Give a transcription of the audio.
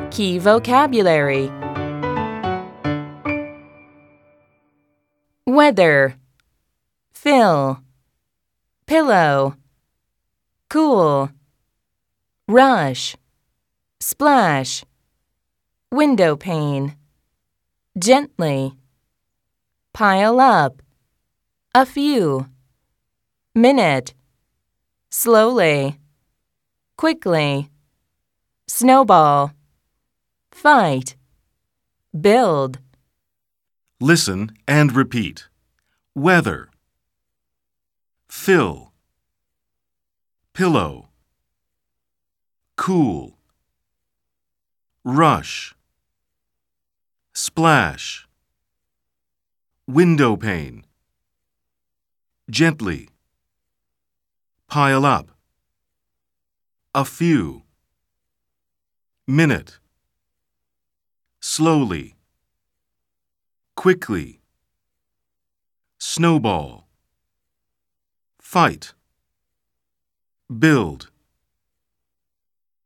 Key vocabulary. Weather, fill, pillow, cool, rush, splash, window pane, gently, pile up, a few, minute, slowly, quickly, snowball, fight, build. Listen and repeat. Weather, fill, pillow, cool, rush, splash, window pane, gently, pile up, a few, minute, slowly, quickly, snowball, fight, build.